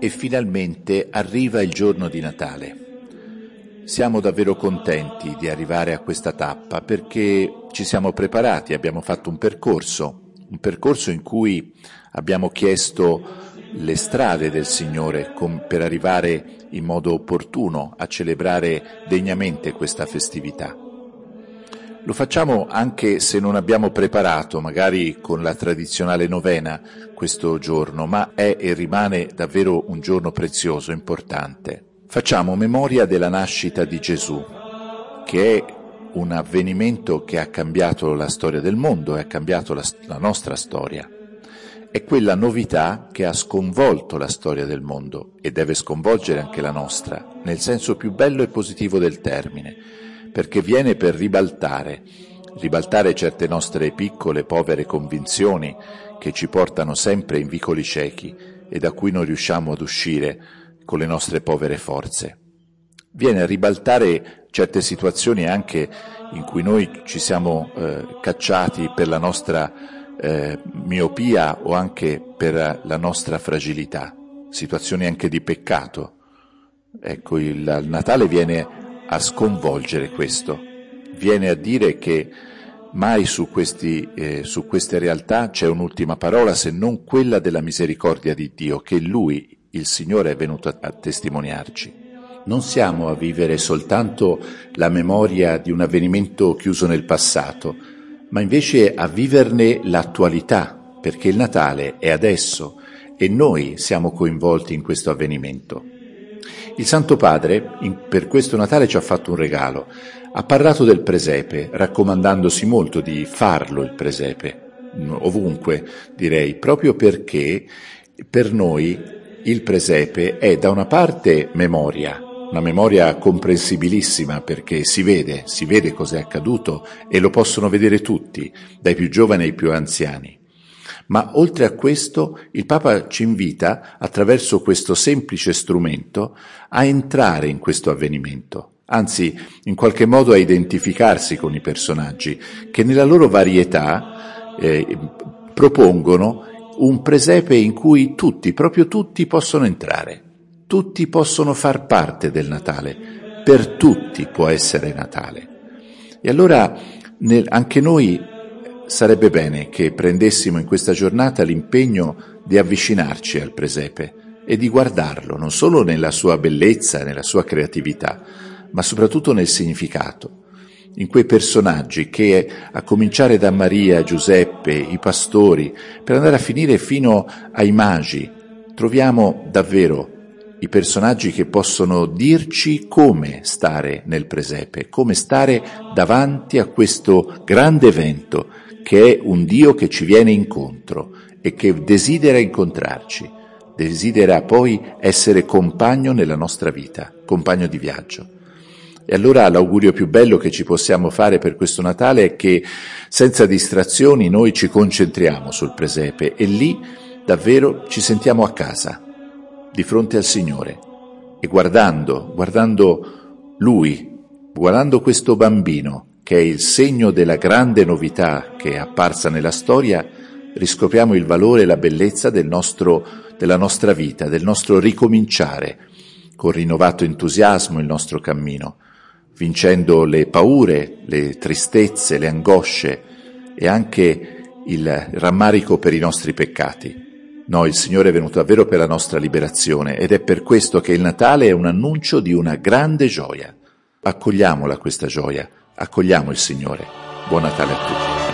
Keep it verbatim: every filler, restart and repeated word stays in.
e finalmente arriva il giorno di Natale. Siamo davvero contenti di arrivare a questa tappa perché ci siamo preparati, abbiamo fatto un percorso, un percorso in cui abbiamo chiesto le strade del Signore per arrivare in modo opportuno a celebrare degnamente questa festività. Lo facciamo anche se non abbiamo preparato, magari con la tradizionale novena, questo giorno, ma è e rimane davvero un giorno prezioso, importante. Facciamo memoria della nascita di Gesù, che è un avvenimento che ha cambiato la storia del mondo e ha cambiato la, la nostra storia. È quella novità che ha sconvolto la storia del mondo e deve sconvolgere anche la nostra, nel senso più bello e positivo del termine, perché viene per ribaltare, ribaltare certe nostre piccole, povere convinzioni che ci portano sempre in vicoli ciechi e da cui non riusciamo ad uscire con le nostre povere forze. Viene a ribaltare certe situazioni anche in cui noi ci siamo eh, cacciati per la nostra eh, miopia o anche per la nostra fragilità, situazioni anche di peccato. Ecco, il, il Natale viene a sconvolgere questo, viene a dire che mai su, questi, eh, su queste realtà c'è un'ultima parola se non quella della misericordia di Dio, che Lui, il Signore, è venuto a, a testimoniarci. Non siamo a vivere soltanto la memoria di un avvenimento chiuso nel passato, ma invece a viverne l'attualità, perché il Natale è adesso e noi siamo coinvolti in questo avvenimento. Il Santo Padre, in, per questo Natale, ci ha fatto un regalo. Ha parlato del presepe, raccomandandosi molto di farlo il presepe, ovunque direi, proprio perché per noi il presepe è da una parte memoria, una memoria comprensibilissima perché si vede, si vede cos'è accaduto e lo possono vedere tutti, dai più giovani ai più anziani. Ma oltre a questo, il Papa ci invita, attraverso questo semplice strumento, a entrare in questo avvenimento, anzi, in qualche modo a identificarsi con i personaggi, che nella loro varietà eh, propongono un presepe in cui tutti, proprio tutti, possono entrare. Tutti possono far parte del Natale. Per tutti può essere Natale. E allora nel, anche noi sarebbe bene che prendessimo in questa giornata l'impegno di avvicinarci al presepe e di guardarlo, non solo nella sua bellezza, nella sua creatività, ma soprattutto nel significato. In quei personaggi che, a cominciare da Maria, Giuseppe, i pastori, per andare a finire fino ai magi, troviamo davvero i personaggi che possono dirci come stare nel presepe, come stare davanti a questo grande evento che è un Dio che ci viene incontro e che desidera incontrarci, desidera poi essere compagno nella nostra vita, compagno di viaggio. E allora l'augurio più bello che ci possiamo fare per questo Natale è che senza distrazioni noi ci concentriamo sul presepe e lì davvero ci sentiamo a casa, di fronte al Signore, e guardando, guardando Lui, guardando questo bambino che è il segno della grande novità che è apparsa nella storia, riscopriamo il valore e la bellezza del nostro, della nostra vita, del nostro ricominciare con rinnovato entusiasmo il nostro cammino, vincendo le paure, le tristezze, le angosce e anche il rammarico per i nostri peccati. No, il Signore è venuto davvero per la nostra liberazione ed è per questo che il Natale è un annuncio di una grande gioia. Accogliamola questa gioia, accogliamo il Signore. Buon Natale a tutti.